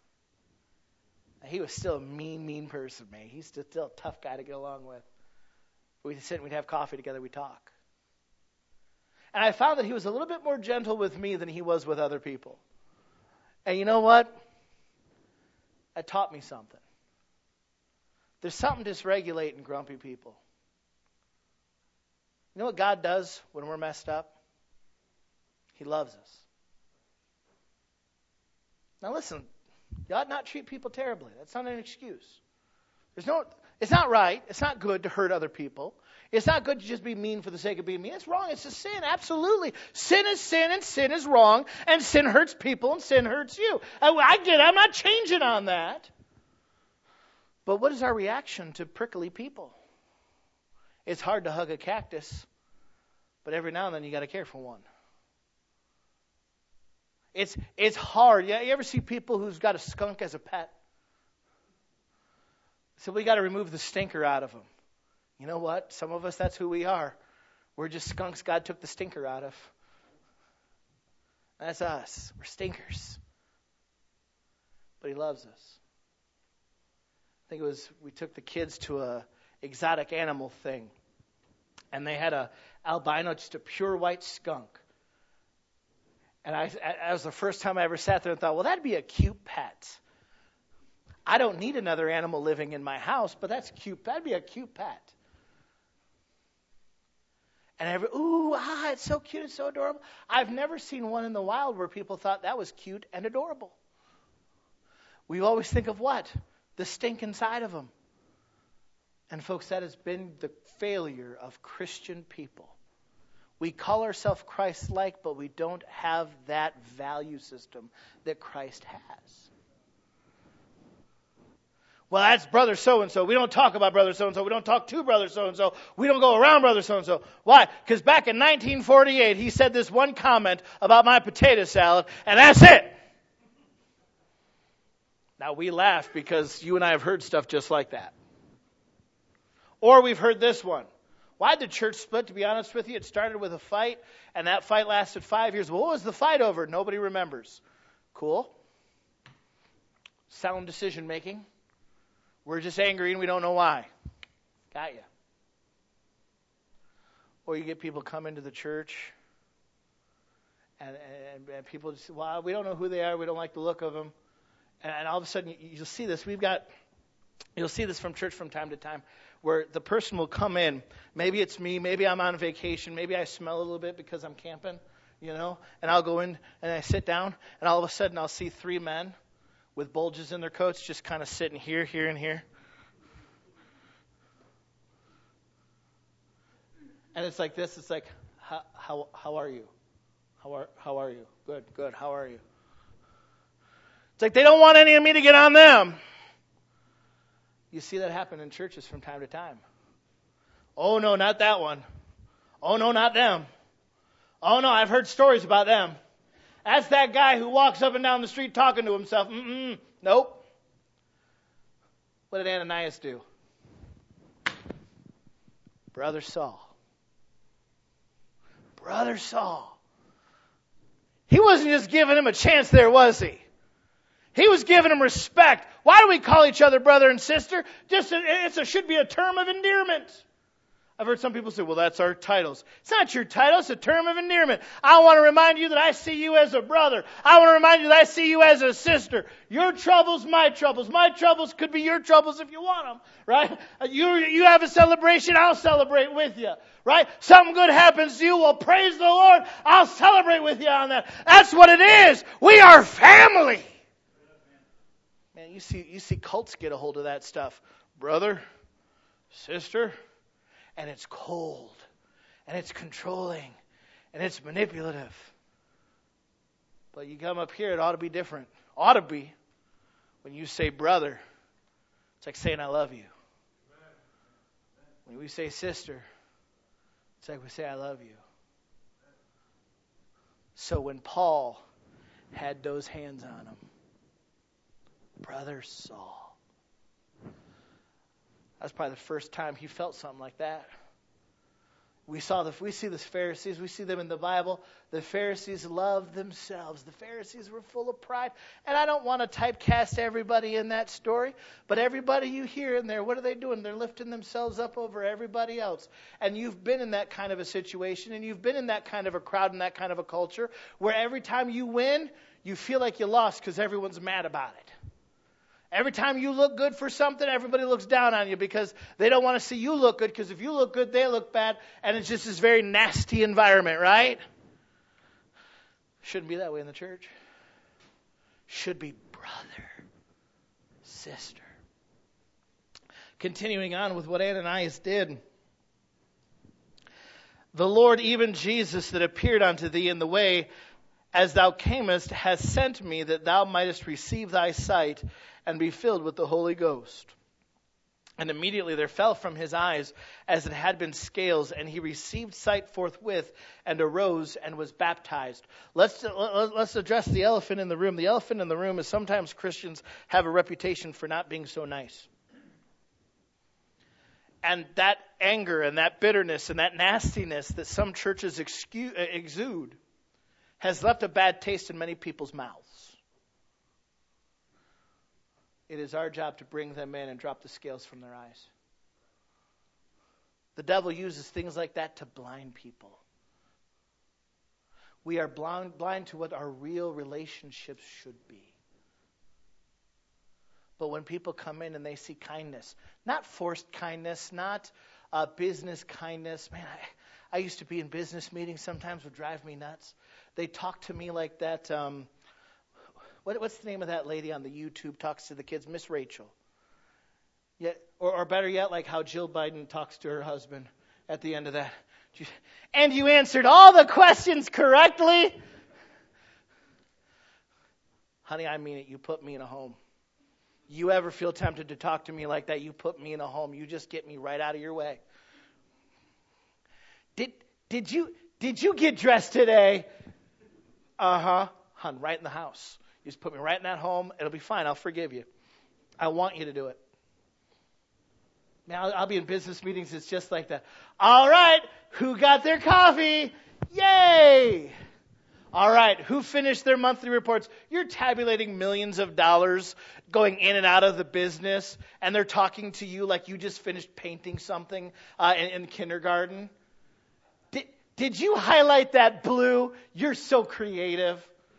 He was still a mean person, man. He's still a tough guy to get along with. We'd sit and we'd have coffee together, we'd talk. And I found that he was a little bit more gentle with me than he was with other people. And you know what? It taught me something. There's something dysregulating grumpy people. You know what God does when we're messed up? He loves us. Now listen, you ought not treat people terribly. That's not an excuse. It's not right. It's not good to hurt other people. It's not good to just be mean for the sake of being mean. It's wrong. It's a sin. Absolutely. Sin is sin, and sin is wrong, and sin hurts people, and sin hurts you. I get it. I'm not changing on that. But what is our reaction to prickly people? It's hard to hug a cactus, but every now and then you got to care for one. It's hard. You ever see people who's got a skunk as a pet? So we got to remove the stinker out of them. You know what? Some of us, that's who we are. We're just skunks God took the stinker out of. That's us. We're stinkers. But he loves us. I think we took the kids to a exotic animal thing. And they had a albino, just a pure white skunk. And that was the first time I ever sat there and thought, well, that'd be a cute pet. I don't need another animal living in my house, but that's cute. That'd be a cute pet. And it's so cute, it's so adorable. I've never seen one in the wild where people thought that was cute and adorable. We always think of what? The stink inside of them. And folks, that has been the failure of Christian people. We call ourselves Christ-like, but we don't have that value system that Christ has. Well, that's brother so-and-so. We don't talk about brother so-and-so. We don't talk to brother so-and-so. We don't go around brother so-and-so. Why? Because back in 1948, he said this one comment about my potato salad, and that's it. Now, we laugh because you and I have heard stuff just like that. Or we've heard this one. Why did the church split? To be honest with you, it started with a fight, and that fight lasted 5 years. Well, what was the fight over? Nobody remembers. Cool. Sound decision making. We're just angry and we don't know why. Got you. Or you get people come into the church and people just say, well, we don't know who they are. We don't like the look of them. And all of a sudden you'll see this. You'll see this from church from time to time where the person will come in. Maybe it's me. Maybe I'm on vacation. Maybe I smell a little bit because I'm camping, and I'll go in and I sit down and all of a sudden I'll see 3 men with bulges in their coats, just kind of sitting here, here, and here. And it's like this. It's like, how are you? How are you? Good. How are you? It's like they don't want any of me to get on them. You see that happen in churches from time to time. Oh, no, not that one. Oh, no, not them. Oh, no, I've heard stories about them. That's that guy who walks up and down the street talking to himself. Nope. What did Ananias do? Brother Saul. He wasn't just giving him a chance there, was he? He was giving him respect. Why do we call each other brother and sister? Should be a term of endearment. I've heard some people say, well, that's our titles. It's not your title. It's a term of endearment. I want to remind you that I see you as a brother. I want to remind you that I see you as a sister. Your troubles, my troubles. My troubles could be your troubles if you want them, right? You have a celebration, I'll celebrate with you, right? Something good happens to you, well, praise the Lord. I'll celebrate with you on that. That's what it is. We are family. Man, you see cults get a hold of that stuff. Brother, sister. And it's cold, and it's controlling, and it's manipulative. But you come up here, it ought to be different. Ought to be. When you say brother, it's like saying I love you. When we say sister, it's like we say I love you. So when Paul had those hands on him, brother Saul, that's probably the first time he felt something like that. We see the Pharisees. We see them in the Bible. The Pharisees loved themselves. The Pharisees were full of pride. And I don't want to typecast everybody in that story, but everybody you hear in there, what are they doing? They're lifting themselves up over everybody else. And you've been in that kind of a situation, and you've been in that kind of a crowd and that kind of a culture where every time you win, you feel like you lost because everyone's mad about it. Every time you look good for something, everybody looks down on you because they don't want to see you look good, because if you look good, they look bad, and it's just this very nasty environment, right? Shouldn't be that way in the church. Should be brother, sister. Continuing on with what Ananias did. The Lord, even Jesus, that appeared unto thee in the way as thou camest, has sent me that thou mightest receive thy sight and be filled with the Holy Ghost. And immediately there fell from his eyes as it had been scales, and he received sight forthwith, and arose and was baptized. Let's address the elephant in the room. The elephant in the room is sometimes Christians have a reputation for not being so nice. And that anger and that bitterness and that nastiness that some churches exude has left a bad taste in many people's mouths. It is our job to bring them in and drop the scales from their eyes. The devil uses things like that to blind people. We are blind to what our real relationships should be. But when people come in and they see kindness, not forced kindness, not business kindness. Man, I used to be in business meetings, sometimes would drive me nuts. They talk to me like that. What's the name of that lady on the YouTube talks to the kids? Miss Rachel. Yeah, or better yet, like how Jill Biden talks to her husband at the end of that. And you answered all the questions correctly. Honey, I mean it. You put me in a home. You ever feel tempted to talk to me like that, you put me in a home. You just get me right out of your way. Did you get dressed today? Uh-huh. Hun, right in the house. You just put me right in that home. It'll be fine. I'll forgive you. I want you to do it. Now, I'll be in business meetings. It's just like that. All right. Who got their coffee? Yay. All right. Who finished their monthly reports? You're tabulating millions of dollars going in and out of the business, and they're talking to you like you just finished painting something in kindergarten. Did you highlight that blue? You're so creative.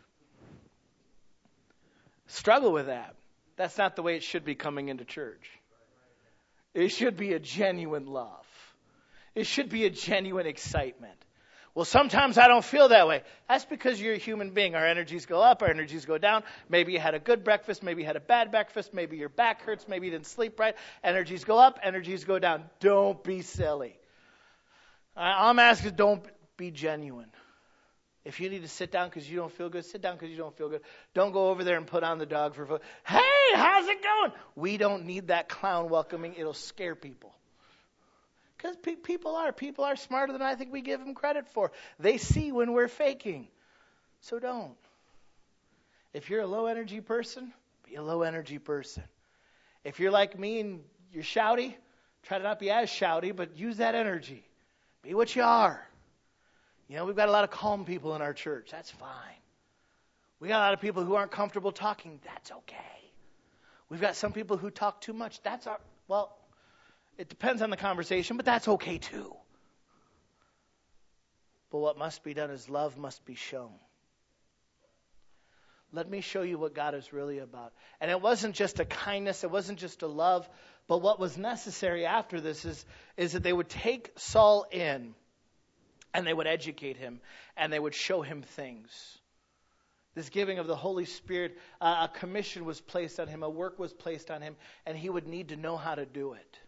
Struggle with that. That's not the way it should be coming into church. It should be a genuine love. It should be a genuine excitement. Well, sometimes I don't feel that way. That's because you're a human being. Our energies go up, our energies go down. Maybe you had a good breakfast, maybe you had a bad breakfast, maybe your back hurts, maybe you didn't sleep right. Energies go up, energies go down. Don't be silly. All I'm asking is don't be genuine. If you need to sit down because you don't feel good, sit down because you don't feel good. Don't go over there and put on the dog for food. Hey, how's it going? We don't need that clown welcoming. It'll scare people. Because people are smarter than I think we give them credit for. They see when we're faking. So don't. If you're a low energy person, be a low energy person. If you're like me and you're shouty, try to not be as shouty, but use that energy. Be what you are. You know, we've got a lot of calm people in our church. That's fine. We got a lot of people who aren't comfortable talking. That's okay. We've got some people who talk too much. It depends on the conversation, but that's okay too. But what must be done is love must be shown. Let me show you what God is really about. And it wasn't just a kindness, it wasn't just a love, but what was necessary after this is that they would take Saul in and they would educate him and they would show him things. This giving of the Holy Spirit, a commission was placed on him, a work was placed on him, and he would need to know how to do it.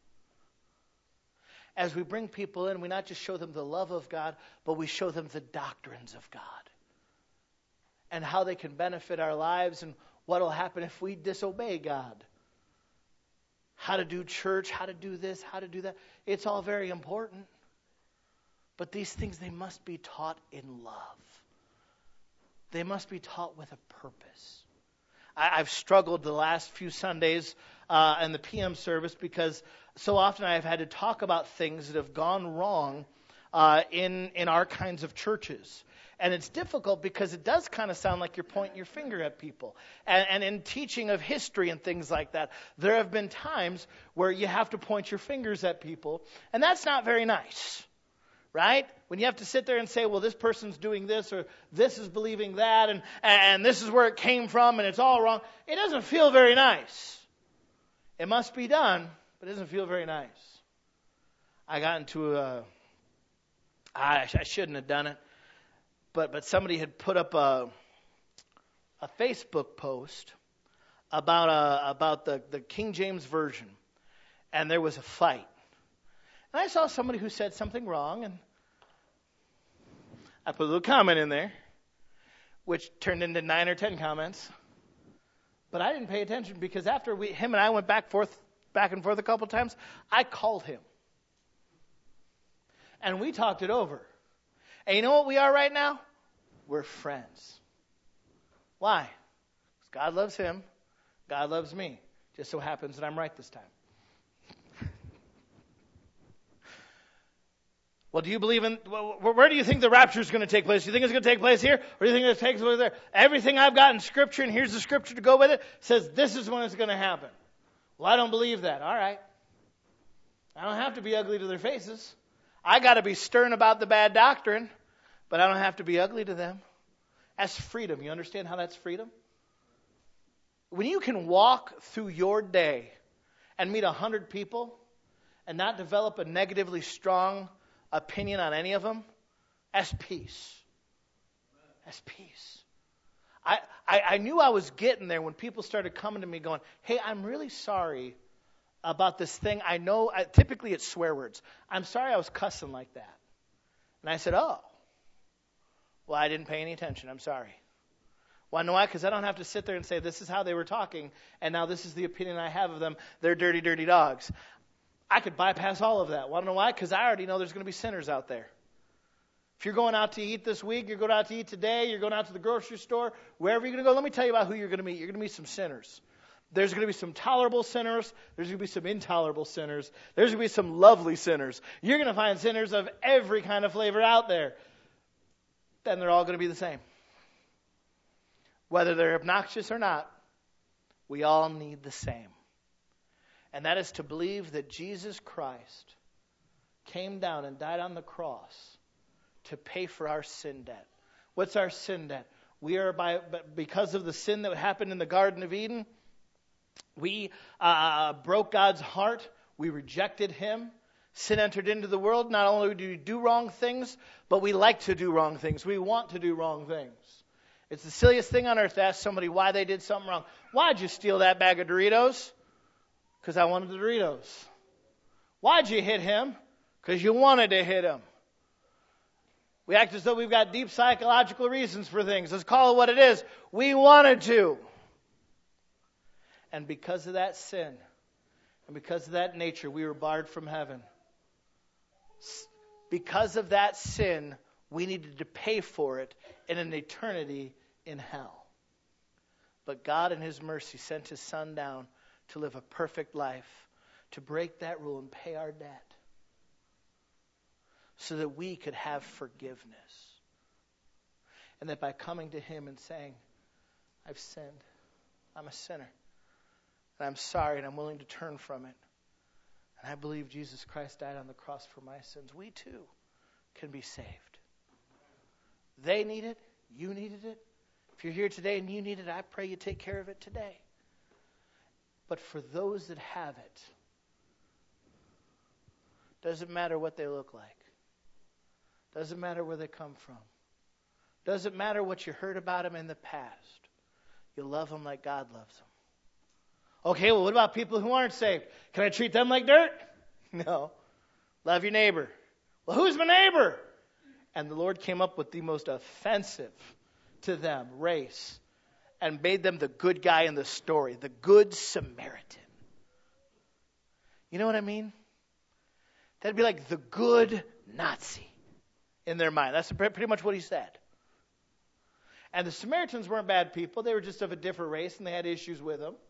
As we bring people in, we not just show them the love of God, but we show them the doctrines of God and how they can benefit our lives and what will happen if we disobey God. How to do church, how to do this, how to do that. It's all very important. But these things, they must be taught in love. They must be taught with a purpose. I've struggled the last few Sundays in the PM service because so often I've had to talk about things that have gone wrong in our kinds of churches. And it's difficult because it does kind of sound like you're pointing your finger at people. And in teaching of history and things like that, there have been times where you have to point your fingers at people, and that's not very nice. Right? When you have to sit there and say, well, this person's doing this, or this is believing that, and this is where it came from, and it's all wrong. It doesn't feel very nice. It must be done, but it doesn't feel very nice. I got into I shouldn't have done it, but somebody had put up a Facebook post about the King James Version, and there was a fight. And I saw somebody who said something wrong, and I put a little comment in there, which turned into 9 or 10 comments. But I didn't pay attention because after him and I went back and forth a couple times, I called him. And we talked it over. And you know what we are right now? We're friends. Why? Because God loves him. God loves me. Just so happens that I'm right this time. Well, do you believe in, where do you think the rapture is going to take place? Do you think it's going to take place here? Or do you think it takes place there? Everything I've got in Scripture, and here's the Scripture to go with it, says this is when it's going to happen. Well, I don't believe that. All right. I don't have to be ugly to their faces. I got to be stern about the bad doctrine, but I don't have to be ugly to them. That's freedom. You understand how that's freedom? When you can walk through your day and meet 100 people and not develop a negatively strong opinion on any of them, that's peace. That's peace. I knew I was getting there when people started coming to me going, hey, I'm really sorry about this thing. I know, typically it's swear words. I'm sorry I was cussing like that. And I said, oh, well, I didn't pay any attention. I'm sorry. Well, know why? Because I don't have to sit there and say, this is how they were talking, and now this is the opinion I have of them. They're dirty, dirty dogs. I could bypass all of that. Want to know why? Because I already know there's going to be sinners out there. If you're going out to eat this week, you're going out to eat today, you're going out to the grocery store, wherever you're going to go, let me tell you about who you're going to meet. You're going to meet some sinners. There's going to be some tolerable sinners. There's going to be some intolerable sinners. There's going to be some lovely sinners. You're going to find sinners of every kind of flavor out there. Then they're all going to be the same. Whether they're obnoxious or not, we all need the same. And that is to believe that Jesus Christ came down and died on the cross to pay for our sin debt. What's our sin debt? We are because of the sin that happened in the Garden of Eden, we broke God's heart. We rejected him. Sin entered into the world. Not only do we do wrong things, but we like to do wrong things. We want to do wrong things. It's the silliest thing on earth to ask somebody why they did something wrong. Why'd you steal that bag of Doritos? Because I wanted the Doritos. Why'd you hit him? Because you wanted to hit him. We act as though we've got deep psychological reasons for things. Let's call it what it is. We wanted to. And because of that sin, and because of that nature, we were barred from heaven. Because of that sin, we needed to pay for it in an eternity in hell. But God in his mercy sent his Son down to live a perfect life, to break that rule and pay our debt, so that we could have forgiveness. And that by coming to him and saying, I've sinned, I'm a sinner, and I'm sorry, and I'm willing to turn from it, and I believe Jesus Christ died on the cross for my sins, we too can be saved. They need it. You needed it. If you're here today and you need it, I pray you take care of it today. But for those that have it, doesn't matter what they look like. Doesn't matter where they come from. Doesn't matter what you heard about them in the past. You love them like God loves them. Okay, well, what about people who aren't saved? Can I treat them like dirt? No. Love your neighbor. Well, who's my neighbor? And the Lord came up with the most offensive to them race and made them the good guy in the story, the good Samaritan. You know what I mean? That'd be like the good Nazi in their mind. That's pretty much what he said. And the Samaritans weren't bad people. They were just of a different race, and they had issues with them.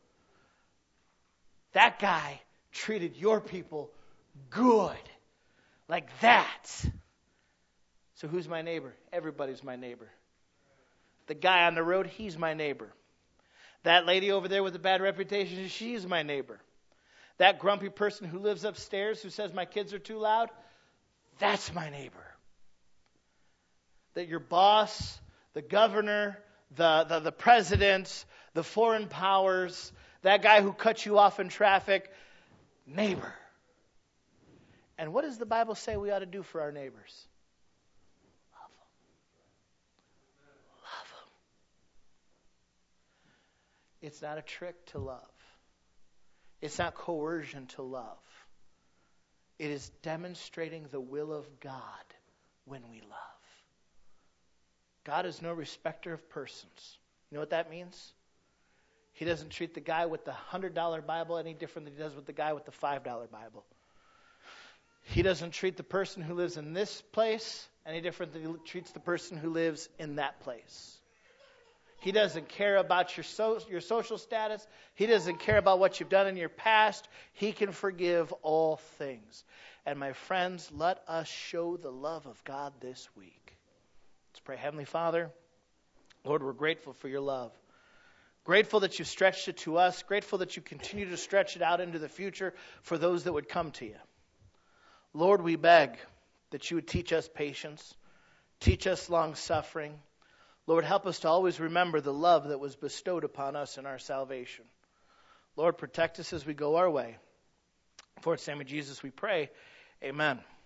That guy treated your people good. Like that. So who's my neighbor? Everybody's my neighbor. The guy on the road, he's my neighbor. That lady over there with a bad reputation, she's my neighbor. That grumpy person who lives upstairs who says my kids are too loud, that's my neighbor. That your boss, the governor, the president, the foreign powers, that guy who cuts you off in traffic, neighbor. And what does the Bible say we ought to do for our neighbors? Love them. Love them. It's not a trick to love. It's not coercion to love. It is demonstrating the will of God when we love. God is no respecter of persons. You know what that means? He doesn't treat the guy with the $100 Bible any different than he does with the guy with the $5 Bible. He doesn't treat the person who lives in this place any different than he treats the person who lives in that place. He doesn't care about your social status. He doesn't care about what you've done in your past. He can forgive all things. And my friends, let us show the love of God this week. Let's pray. Heavenly Father, Lord, we're grateful for your love. Grateful that you stretched it to us. Grateful that you continue to stretch it out into the future for those that would come to you. Lord, we beg that you would teach us patience, teach us long-suffering. Lord, help us to always remember the love that was bestowed upon us in our salvation. Lord, protect us as we go our way. For it's in the name of Jesus we pray. Amen.